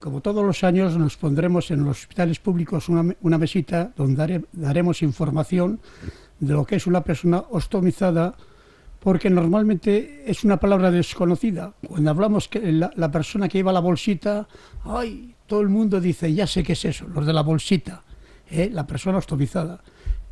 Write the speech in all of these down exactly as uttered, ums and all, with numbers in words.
Como todos los años nos pondremos en los hospitales públicos una, una mesita donde dare, daremos información de lo que es una persona ostomizada, porque normalmente es una palabra desconocida. Cuando hablamos que la, la persona que lleva la bolsita, ¡ay! Todo el mundo dice, ya sé qué es eso, los de la bolsita, ¿eh? La persona ostomizada.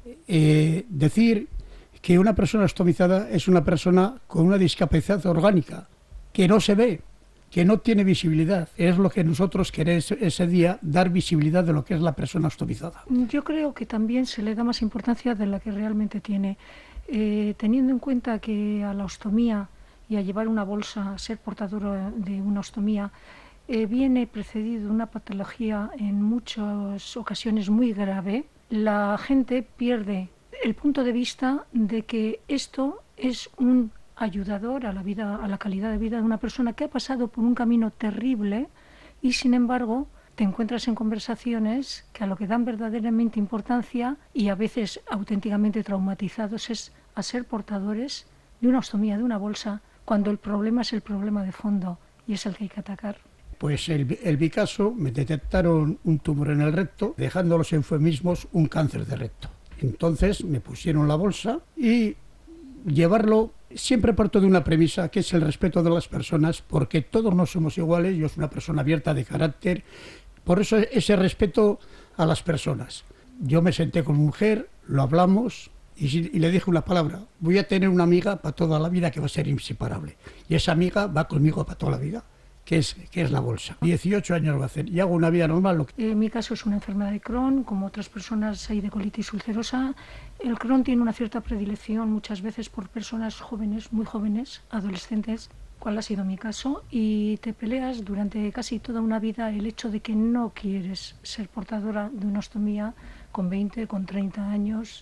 Eh, decir que una persona ostomizada es una persona con una discapacidad orgánica, que no se ve, que no tiene visibilidad. Es lo que nosotros queremos ese día, dar visibilidad de lo que es la persona ostomizada. Yo creo que también se le da más importancia de la que realmente tiene, eh, teniendo en cuenta que a la ostomía y a llevar una bolsa, a ser portador de una ostomía, eh, viene precedido de una patología en muchas ocasiones muy grave. La gente pierde el punto de vista de que esto es un ayudador a la vida, a la calidad de vida de una persona que ha pasado por un camino terrible y sin embargo te encuentras en conversaciones que a lo que dan verdaderamente importancia y a veces auténticamente traumatizados es a ser portadores de una ostomía, de una bolsa, cuando el problema es el problema de fondo y es el que hay que atacar. Pues en mi caso me detectaron un tumor en el recto, dejando los eufemismos un cáncer de recto. Entonces me pusieron la bolsa y llevarlo, siempre parto de una premisa que es el respeto de las personas, porque todos no somos iguales. Yo soy una persona abierta de carácter, por eso ese respeto a las personas. Yo me senté con mi mujer, lo hablamos y, y le dije una palabra: voy a tener una amiga para toda la vida que va a ser inseparable, y esa amiga va conmigo para toda la vida, que es, que es la bolsa. dieciocho años va a hacer y hago una vida normal. En mi caso es una enfermedad de Crohn, como otras personas hay de colitis ulcerosa. El Crohn tiene una cierta predilección muchas veces por personas jóvenes, muy jóvenes, adolescentes, cuál ha sido mi caso, y te peleas durante casi toda una vida el hecho de que no quieres ser portadora de una ostomía con veinte, con treinta años,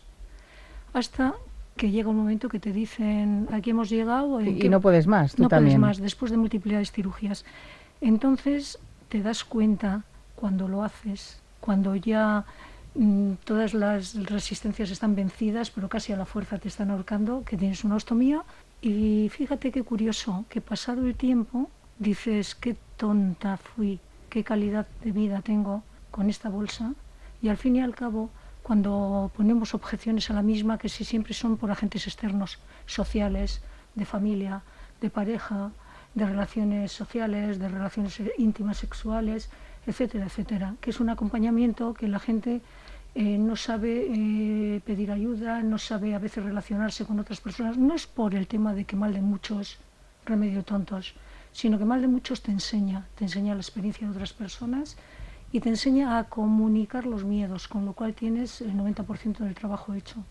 hasta que llega un momento que te dicen, aquí hemos llegado. Y, y no puedes más, tú no también. No puedes más, después de múltiples cirugías. Entonces te das cuenta cuando lo haces, cuando ya mmm, todas las resistencias están vencidas, pero casi a la fuerza te están ahorcando, que tienes una ostomía. Y fíjate qué curioso, que pasado el tiempo dices, qué tonta fui, qué calidad de vida tengo con esta bolsa, y al fin y al cabo, cuando ponemos objeciones a la misma, que si siempre son por agentes externos, sociales, de familia, de pareja, de relaciones sociales, de relaciones íntimas sexuales, etcétera, etcétera, que es un acompañamiento que la gente eh, no sabe eh, pedir ayuda, no sabe a veces relacionarse con otras personas. No es por el tema de que mal de muchos, remedio tontos, sino que mal de muchos te enseña, te enseña la experiencia de otras personas y te enseña a comunicar los miedos, con lo cual tienes el noventa por ciento del trabajo hecho.